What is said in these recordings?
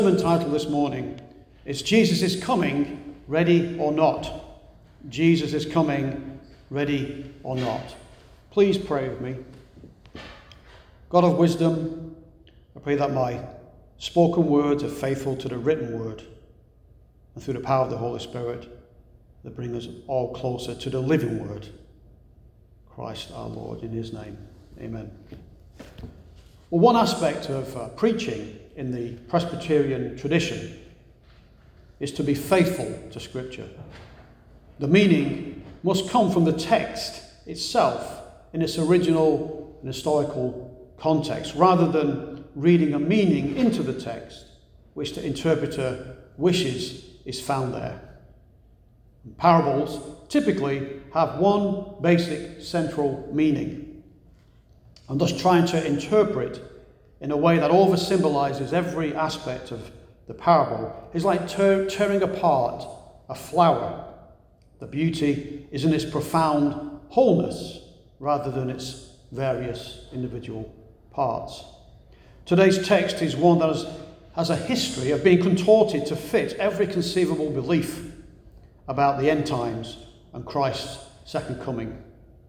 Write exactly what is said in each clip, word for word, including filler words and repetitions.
The sermon title this morning is Jesus is Coming, Ready or Not. Jesus is coming, ready or not. Please pray with me. God of wisdom, I pray that my spoken words are faithful to the written word, and through the power of the Holy Spirit, that bring us all closer to the living word, Christ our Lord, in his name. Amen. Well, one aspect of uh, preaching in the Presbyterian tradition is to be faithful to Scripture. The meaning must come from the text itself in its original and historical context, rather than reading a meaning into the text which the interpreter wishes is found there. Parables typically have one basic central meaning, and thus trying to interpret in a way that over-symbolizes every aspect of the parable is like tear, tearing apart a flower. The beauty is in its profound wholeness rather than its various individual parts. Today's text is one that has, has a history of being contorted to fit every conceivable belief about the end times and Christ's second coming.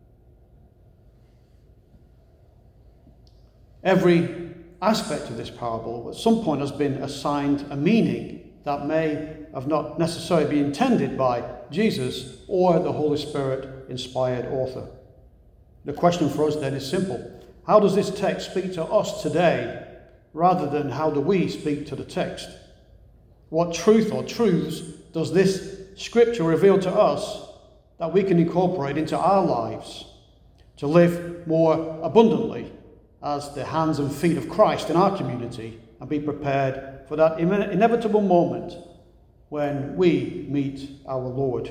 Every aspect of this parable at some point has been assigned a meaning that may have not necessarily been intended by Jesus or the Holy Spirit inspired author. The question for us then is simple. How does this text speak to us today rather than how do we speak to the text? What truth or truths does this scripture reveal to us that we can incorporate into our lives to live more abundantly as the hands and feet of Christ in our community and be prepared for that inevitable moment when we meet our Lord?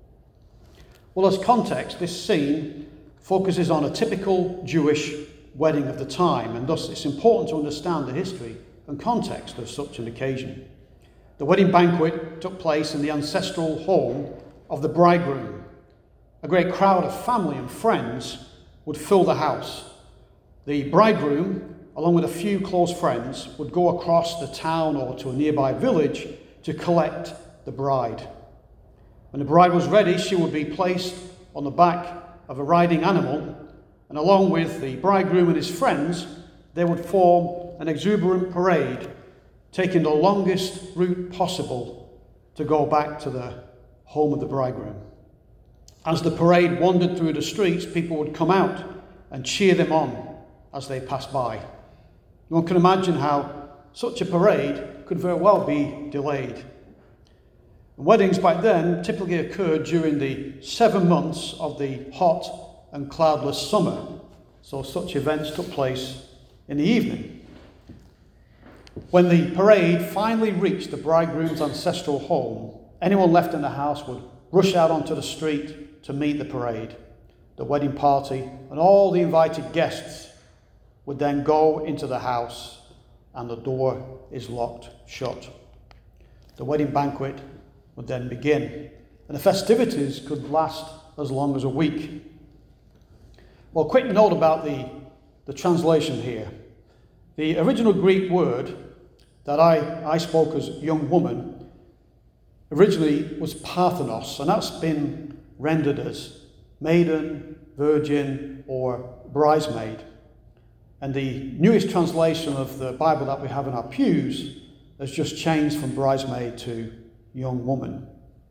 Well, as context, this scene focuses on a typical Jewish wedding of the time, and thus it's important to understand the history and context of such an occasion. The wedding banquet took place in the ancestral home of the bridegroom. A great crowd of family and friends would fill the house. The bridegroom, along with a few close friends, would go across the town or to a nearby village to collect the bride. When the bride was ready, she would be placed on the back of a riding animal, and along with the bridegroom and his friends, they would form an exuberant parade, taking the longest route possible to go back to the home of the bridegroom. As the parade wandered through the streets, people would come out and cheer them on as they passed by. One can imagine how such a parade could very well be delayed. Weddings back then typically occurred during the seven months of the hot and cloudless summer, so such events took place in the evening. When the parade finally reached the bridegroom's ancestral home, anyone left in the house would rush out onto the street to meet the parade. The wedding party and all the invited guests would then go into the house, and the door is locked shut. The wedding banquet would then begin, and the festivities could last as long as a week. Well, quick note about the, the translation here. The original Greek word that I, I spoke as young woman originally was parthenos, and that's been rendered as maiden, virgin, or bridesmaid. And the newest translation of the Bible that we have in our pews has just changed from bridesmaid to young woman.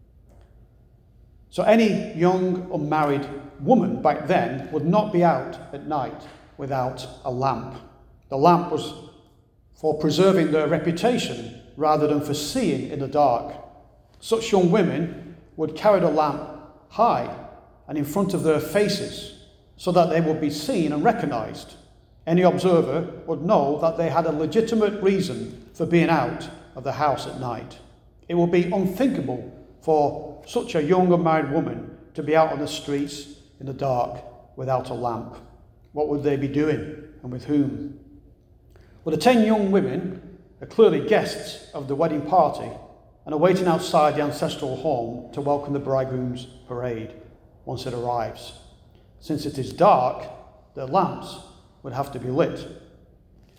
So any young unmarried woman back then would not be out at night without a lamp. The lamp was for preserving their reputation rather than for seeing in the dark. Such young women would carry the lamp high and in front of their faces so that they would be seen and recognized. Any observer would know that they had a legitimate reason for being out of the house at night. It would be unthinkable for such a young unmarried woman to be out on the streets in the dark without a lamp. What would they be doing, and with whom? Well, the ten young women are clearly guests of the wedding party and are waiting outside the ancestral home to welcome the bridegroom's parade once it arrives. Since it is dark, their lamps would have to be lit.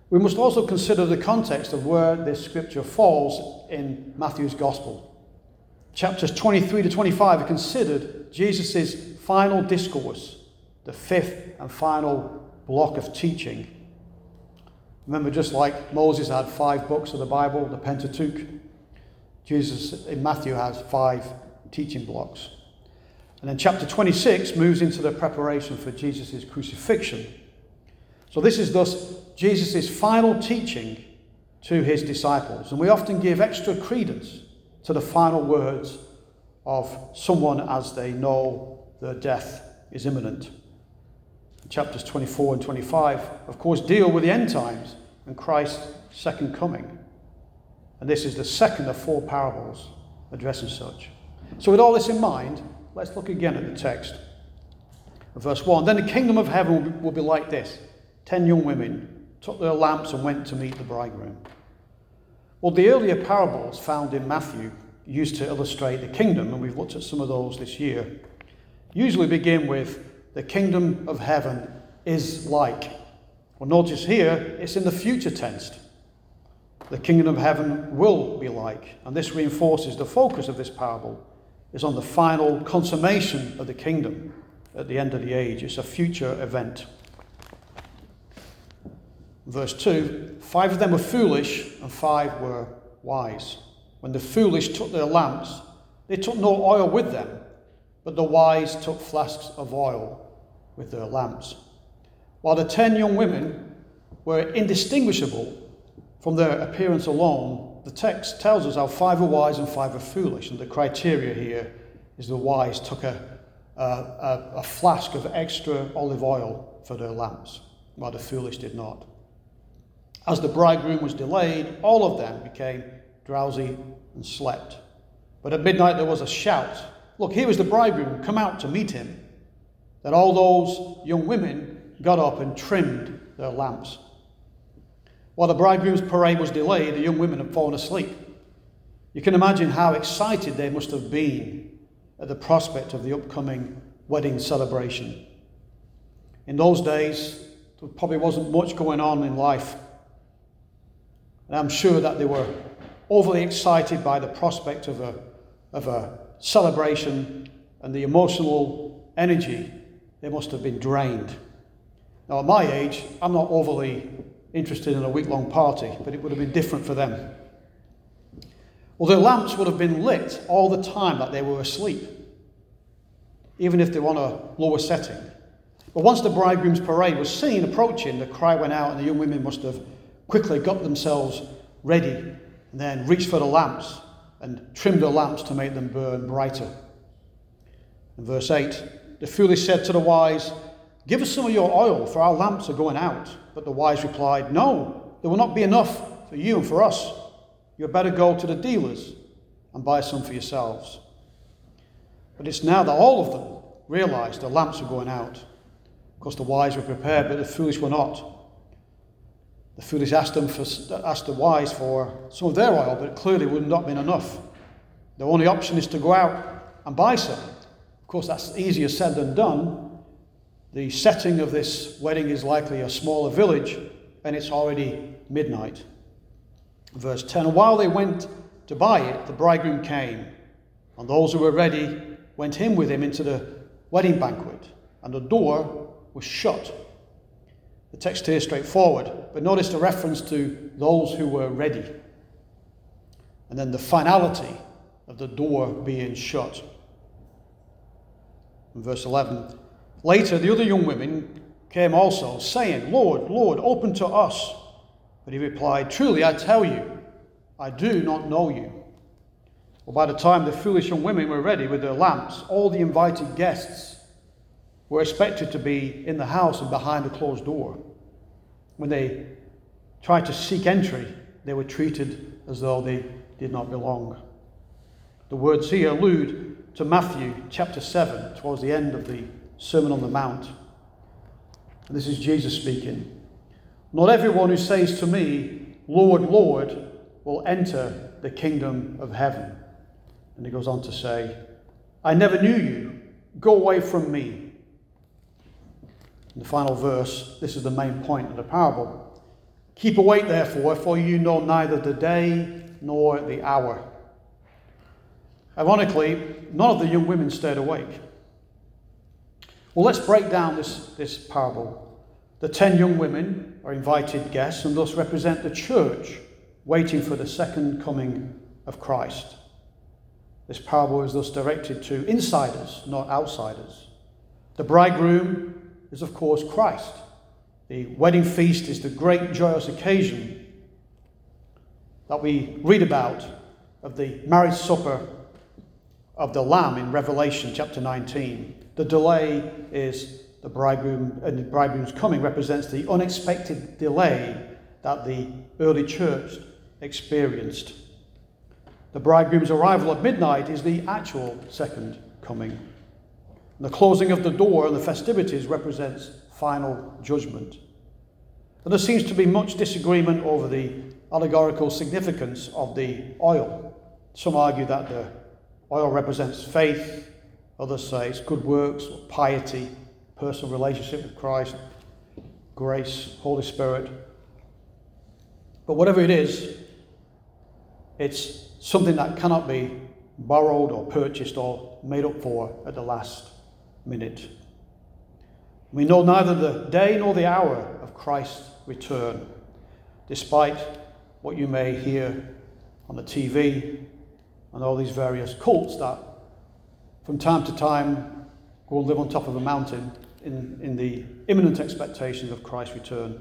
We must also consider the context of where this scripture falls in Matthew's Gospel. Chapters twenty-three to twenty-five are considered Jesus' final discourse, the fifth and final block of teaching. Remember, just like Moses had five books of the Bible, the Pentateuch, Jesus in Matthew has five teaching blocks. And then chapter twenty-six moves into the preparation for Jesus' crucifixion. So this is thus Jesus' final teaching to his disciples. And we often give extra credence to the final words of someone as they know their death is imminent. Chapters twenty-four and twenty-five, of course, deal with the end times and Christ's second coming. And this is the second of four parables addressing such. So with all this in mind, let's look again at the text. Verse one, then the kingdom of heaven will be, will be like this. Ten young women took their lamps and went to meet the bridegroom. Well, the earlier parables found in Matthew used to illustrate the kingdom, and we've looked at some of those this year, usually begin with the kingdom of heaven is like. Well, notice here it's in the future tense. The kingdom of heaven will be like, and this reinforces the focus of this parable is on the final consummation of the kingdom at the end of the age. It's a future event. Verse two, five of them were foolish and five were wise. When the foolish took their lamps, they took no oil with them, but the wise took flasks of oil with their lamps. While the ten young women were indistinguishable from their appearance alone, the text tells us how five are wise and five are foolish, and the criteria here is the wise took a, a, a, a flask of extra olive oil for their lamps, while the foolish did not. As the bridegroom was delayed, all of them became drowsy and slept. But at midnight there was a shout, look, here is the bridegroom, come out to meet him. Then all those young women got up and trimmed their lamps. While the bridegroom's parade was delayed, the young women had fallen asleep. You can imagine how excited they must have been at the prospect of the upcoming wedding celebration. In those days, there probably wasn't much going on in life. And I'm sure that they were overly excited by the prospect of a, of a celebration, and the emotional energy, they must have been drained. Now, at my age, I'm not overly interested in a week-long party, but it would have been different for them. Well, their lamps would have been lit all the time that they were asleep, even if they were on a lower setting. But once the bridegroom's parade was seen approaching, the cry went out, and the young women must have quickly got themselves ready and then reached for the lamps and trimmed their lamps to make them burn brighter. In verse eight, the foolish said to the wise, give us some of your oil, for our lamps are going out. But the wise replied, no, there will not be enough for you and for us. You had better go to the dealers and buy some for yourselves. But it's now that all of them realized the lamps were going out. Of course, the wise were prepared, but the foolish were not. The foolish asked them for, asked the wise for some of their oil, but it clearly would not have been enough. The only option is to go out and buy some. Of course, that's easier said than done. The setting of this wedding is likely a smaller village, and it's already midnight. Verse ten, and while they went to buy it, the bridegroom came, and those who were ready went in with him into the wedding banquet, and the door was shut. The text here is straightforward, but notice the reference to those who were ready, and then the finality of the door being shut. In verse eleven, later the other young women came also, saying, Lord, Lord, open to us. But he replied, truly I tell you, I do not know you. Well, by the time the foolish young women were ready with their lamps, all the invited guests were expected to be in the house and behind a closed door. When they tried to seek entry, they were treated as though they did not belong. The words here allude to Matthew chapter seven, towards the end of the Sermon on the Mount. And this is Jesus speaking. Not everyone who says to me, Lord, Lord, will enter the kingdom of heaven. And he goes on to say, I never knew you. Go away from me. In the final verse, this is the main point of the parable. Keep awake, therefore, for you know neither the day nor the hour. Ironically, none of the young women stayed awake. Well, let's break down this, this parable. The ten young women are invited guests and thus represent the church waiting for the second coming of Christ. This parable is thus directed to insiders, not outsiders. The bridegroom is, of course, Christ. The wedding feast is the great joyous occasion that we read about of the marriage supper of the Lamb in Revelation chapter nineteen. The delay is the bridegroom, and the bridegroom's coming represents the unexpected delay that the early church experienced. The bridegroom's arrival at midnight is the actual second coming. And the closing of the door and the festivities represents final judgment. And there seems to be much disagreement over the allegorical significance of the oil. Some argue that the oil represents faith, others say it's good works, or piety, personal relationship with Christ, grace, Holy Spirit. But whatever it is, it's something that cannot be borrowed or purchased or made up for at the last minute. We know neither the day nor the hour of Christ's return, despite what you may hear on the T V and all these various cults that from time to time go and live on top of a mountain in, in the imminent expectations of Christ's return.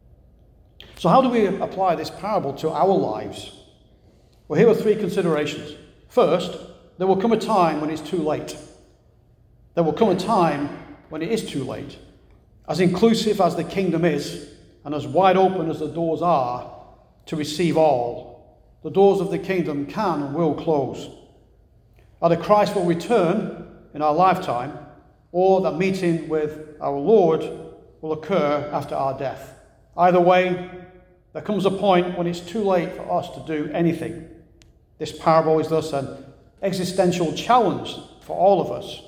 So how do we apply this parable to our lives? Well, here are three considerations. First, there will come a time when it's too late. There will come a time when it is too late. As inclusive as the kingdom is, and as wide open as the doors are to receive all, the doors of the kingdom can and will close. Either Christ will return in our lifetime, or that meeting with our Lord will occur after our death. Either way, there comes a point when it's too late for us to do anything. This parable is thus an existential challenge for all of us.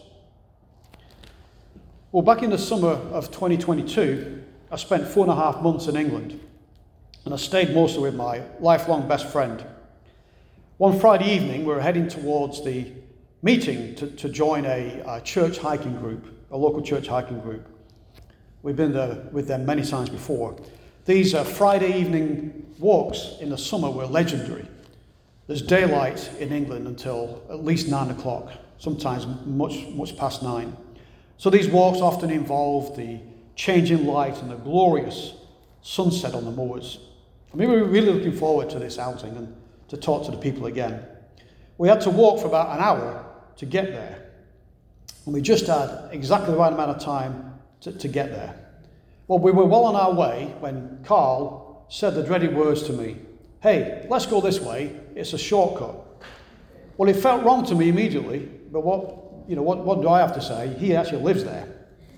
Well, back in the summer of twenty twenty-two, I spent four and a half months in England, and I stayed mostly with my lifelong best friend. One Friday evening, we were heading towards the meeting to, to join a, a church hiking group, a local church hiking group. We've been there with them many times before. These uh, Friday evening walks in the summer were legendary. There's daylight in England until at least nine o'clock, sometimes much, much past nine. So these walks often involve the changing light and the glorious sunset on the moors. I mean, we were really looking forward to this outing and to talk to the people again. We had to walk for about an hour to get there. And we just had exactly the right amount of time to, to get there. Well, we were well on our way when Carl said the dreaded words to me, "Hey, let's go this way, it's a shortcut." Well, it felt wrong to me immediately, but what, you know, what, what do I have to say? He actually lives there.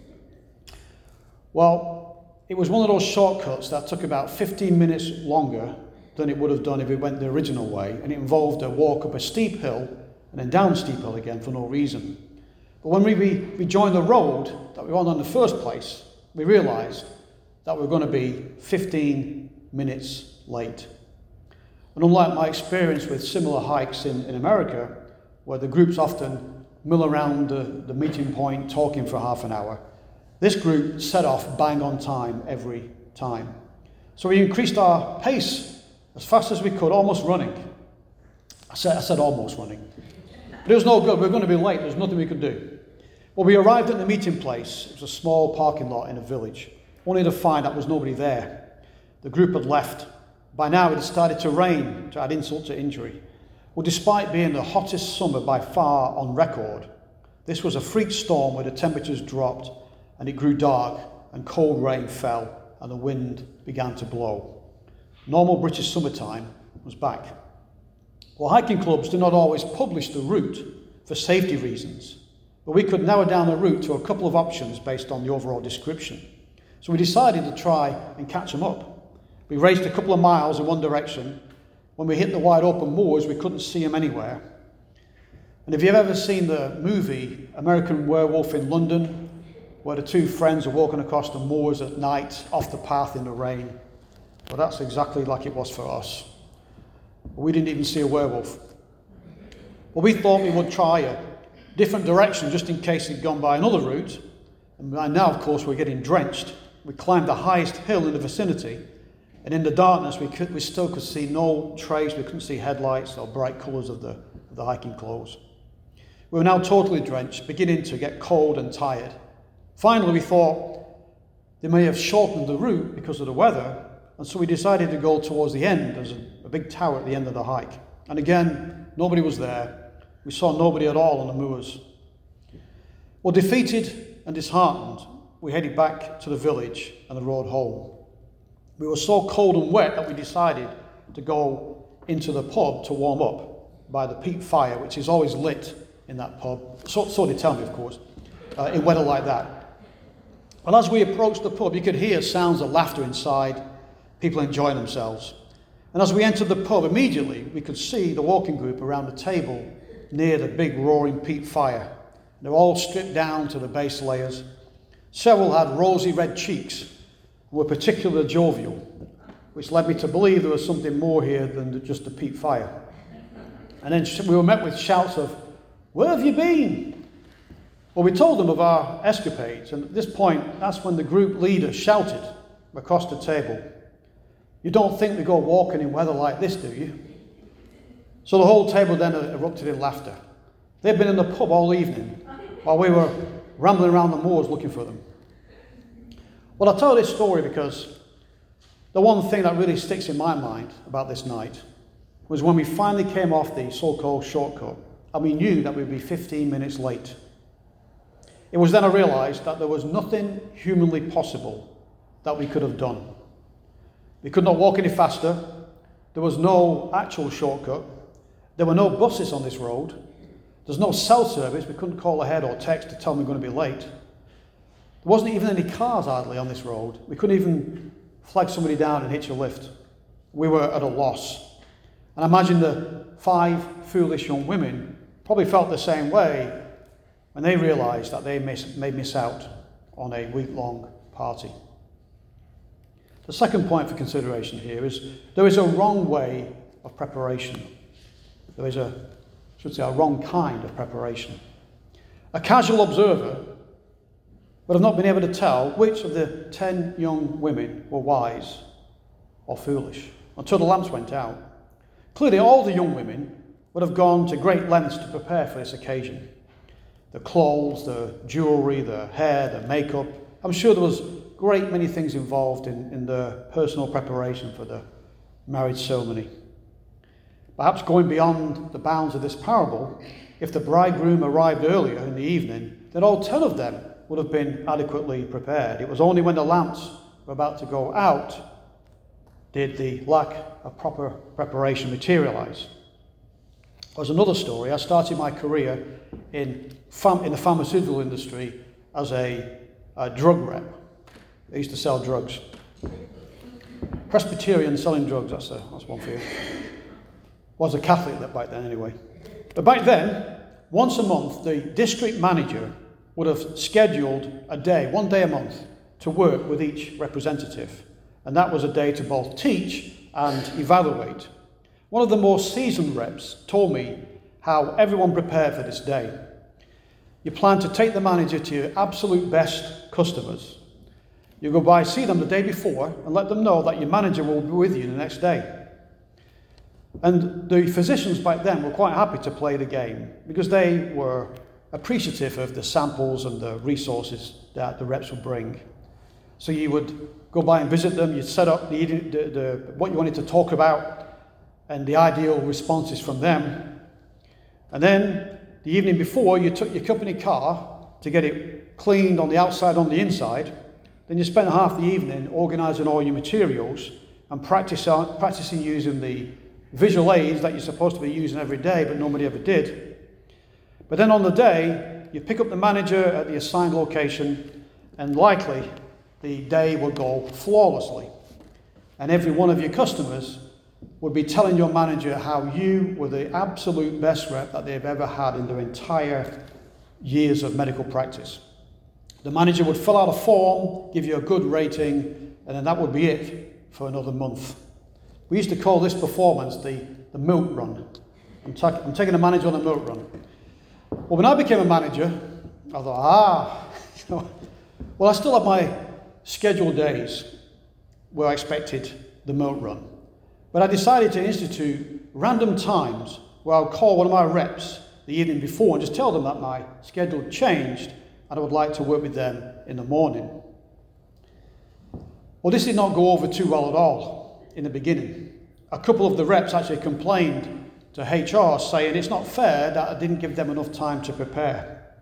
Well, it was one of those shortcuts that took about fifteen minutes longer than it would have done if it went the original way, and it involved a walk up a steep hill and then down a steep hill again for no reason. But when we rejoined the road that we were on in the first place, we realised that we were going to be fifteen minutes late. And unlike my experience with similar hikes in, in America, where the groups often mill around the, the meeting point talking for half an hour, this group set off bang on time every time. So we increased our pace as fast as we could, almost running. I said, I said almost running. But it was no good. We were going to be late. There was nothing we could do. Well, we arrived at the meeting place. It was a small parking lot in a village, only to find that there was nobody there. The group had left. By now, it had started to rain, to add insult to injury. Well, despite being the hottest summer by far on record, this was a freak storm where the temperatures dropped and it grew dark and cold rain fell and the wind began to blow. Normal British summertime was back. Well, hiking clubs do not always publish the route for safety reasons, but we could narrow down the route to a couple of options based on the overall description. So we decided to try and catch them up. We raced a couple of miles in one direction. When we hit the wide open moors, we couldn't see them anywhere. And if you've ever seen the movie American Werewolf in London, where the two friends are walking across the moors at night off the path in the rain, Well, that's exactly like it was for us. We didn't even see a werewolf. But we thought we would try a different direction just in case he'd gone by another route. And by now, of course, we're getting drenched. We climbed the highest hill in the vicinity, and in the darkness we could we still could see no trace. We couldn't see headlights or bright colours of the, of the hiking clothes. We were now totally drenched, beginning to get cold and tired. Finally, we thought they may have shortened the route because of the weather, and so we decided to go towards the end. There's a, a big tower at the end of the hike. And again, nobody was there. We saw nobody at all on the moors. Well, defeated and disheartened, we headed back to the village and the road home. We were so cold and wet that we decided to go into the pub to warm up by the peat fire, which is always lit in that pub. So, so they tell me, of course, uh, in weather like that. And as we approached the pub, you could hear sounds of laughter inside, people enjoying themselves. And as we entered the pub, immediately we could see the walking group around the table near the big roaring peat fire. They were all stripped down to the base layers. Several had rosy red cheeks and were particularly jovial, which led me to believe there was something more here than just the peat fire. And then we were met with shouts of, "Where have you been?" Well, we told them of our escapades, and at this point, that's when the group leader shouted across the table, "You don't think we go walking in weather like this, do you?" So the whole table then erupted in laughter. They'd been in the pub all evening while we were rambling around the moors looking for them. Well, I tell this story because the one thing that really sticks in my mind about this night was when we finally came off the so-called shortcut and we knew that we'd be fifteen minutes late. It was then I realised that there was nothing humanly possible that we could have done. We could not walk any faster. There was no actual shortcut. There were no buses on this road. There's no cell service. We couldn't call ahead or text to tell them we're going to be late. There wasn't even any cars hardly on this road. We couldn't even flag somebody down and hitch a lift. We were at a loss. And I imagine the five foolish young women probably felt the same way when they realised that they miss, may miss out on a week-long party. The second point for consideration here is there is a wrong way of preparation. There is a, I should say, a wrong kind of preparation. A casual observer would have not been able to tell which of the ten young women were wise or foolish until the lamps went out. Clearly, all the young women would have gone to great lengths to prepare for this occasion. The clothes, the jewellery, the hair, the makeup. I'm sure there was a great many things involved in, in the personal preparation for the marriage ceremony. Perhaps going beyond the bounds of this parable, if the bridegroom arrived earlier in the evening, then all ten of them would have been adequately prepared. It was only when the lamps were about to go out did the lack of proper preparation materialise. There's another story. I started my career in, pharm- in the pharmaceutical industry as a, a drug rep. I used to sell drugs. Presbyterian selling drugs, that's, a, that's one for you. Was a Catholic back then anyway. But back then, once a month, the district manager would have scheduled a day, one day a month, to work with each representative. And that was a day to both teach and evaluate. One of the more seasoned reps told me how everyone prepared for this day. You plan to take the manager to your absolute best customers. You go by, see them the day before, and let them know that your manager will be with you the next day. And the physicians back then were quite happy to play the game because they were appreciative of the samples and the resources that the reps would bring. So you would go by and visit them, you'd set up the, the, the, what you wanted to talk about and the ideal responses from them. And then the evening before, you took your company car to get it cleaned on the outside, on the inside. Then you spent half the evening organising all your materials and practice, practicing using the visual aids that you're supposed to be using every day, but nobody ever did. But then on the day, you pick up the manager at the assigned location, and likely the day will go flawlessly. And every one of your customers would be telling your manager how you were the absolute best rep that they've ever had in their entire years of medical practice. The manager would fill out a form, give you a good rating, and then that would be it. for another month. We used to call this performance the, the milk run. I'm, ta- I'm taking a manager on a milk run. Well, when I became a manager, I thought, ah, you know, well, I still have my scheduled days where I expected the milk run. But I decided to institute random times where I'll call one of my reps the evening before and just tell them that my schedule changed and I would like to work with them in the morning. Well, this did not go over too well at all in the beginning. A couple of the reps actually complained to H R saying it's not fair that I didn't give them enough time to prepare.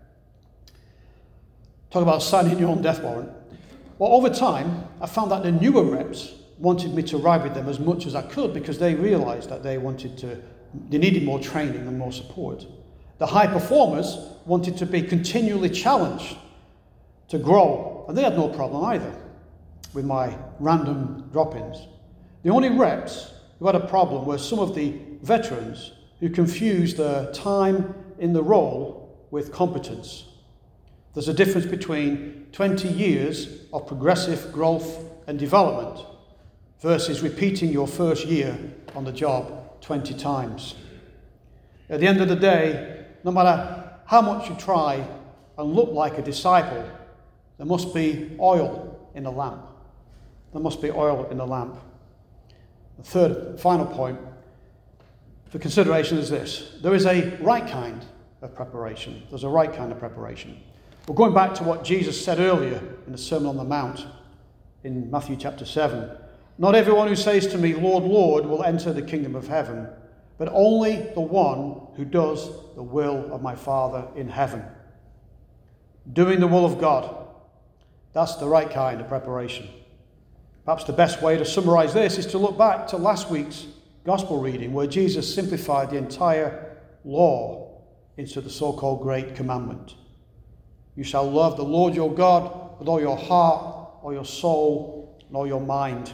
Talk about signing your own death warrant. Well, over time, I found that the newer reps wanted me to ride with them as much as I could because they realized that they wanted to, they needed more training and more support. The high performers wanted to be continually challenged to grow, and they had no problem either with my random drop-ins. The only reps who had a problem were some of the veterans who confused their time in the role with competence. There's a difference between twenty years of progressive growth and development versus repeating your first year on the job twenty times. At the end of the day, no matter how much you try and look like a disciple, there must be oil in the lamp. There must be oil in the lamp. The third, final point for consideration is this. There is a right kind of preparation. There's a right kind of preparation. We're going back to what Jesus said earlier in the Sermon on the Mount in Matthew chapter seven. Not everyone who says to me, Lord, Lord, will enter the kingdom of heaven, but only the one who does the will of my Father in heaven. Doing the will of God. That's the right kind of preparation. Perhaps the best way to summarize this is to look back to last week's gospel reading where Jesus simplified the entire law into the so-called Great Commandment. You shall love the Lord your God with all your heart, all your soul, and all your mind.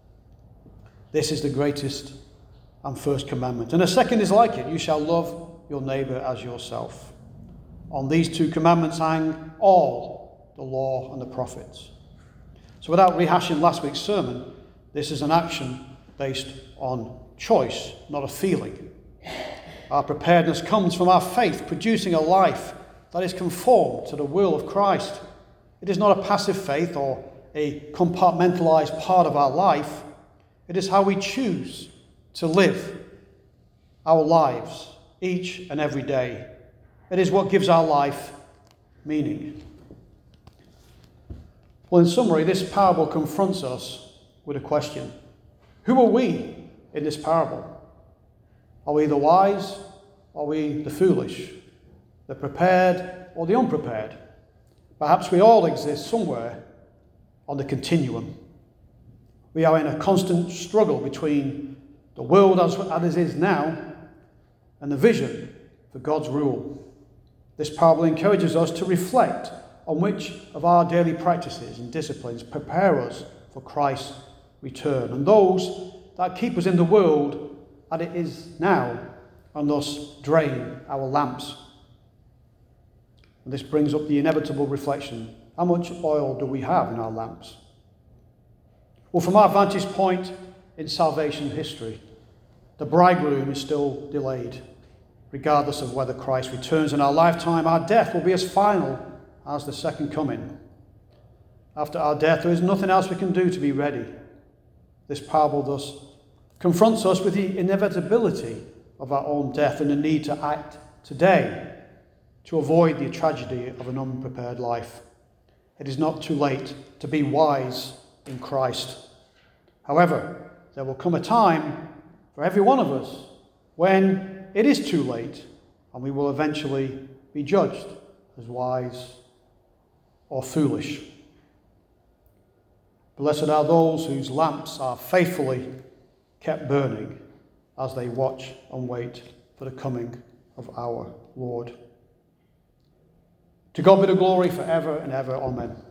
This is the greatest and first commandment. And the second is like it. You shall love your neighbor as yourself. On these two commandments hang all the law and the prophets. So without rehashing last week's sermon, this is an action based on choice, not a feeling. Our preparedness comes from our faith producing a life that is conformed to the will of Christ. It is not a passive faith or a compartmentalized part of our life. It is how we choose to live our lives each and every day. It is what gives our life meaning. Well, in summary, this parable confronts us with a question. Who are we in this parable? Are we the wise? Are we the foolish? The prepared or the unprepared? Perhaps we all exist somewhere on the continuum. We are in a constant struggle between the world as, as it is now and the vision for God's rule. This parable encourages us to reflect on which of our daily practices and disciplines prepare us for Christ's return, and those that keep us in the world as it is now and thus drain our lamps. And this brings up the inevitable reflection, how much oil do we have in our lamps? Well, from our vantage point in salvation history, the bridegroom is still delayed. Regardless of whether Christ returns in our lifetime, our death will be as final as the second coming. After our death, there is nothing else we can do to be ready. This parable thus confronts us with the inevitability of our own death and the need to act today to avoid the tragedy of an unprepared life. It is not too late to be wise in Christ. However, there will come a time for every one of us when it is too late and we will eventually be judged as wise or foolish. Blessed are those whose lamps are faithfully kept burning as they watch and wait for the coming of our Lord. To God be the glory forever and ever. Amen.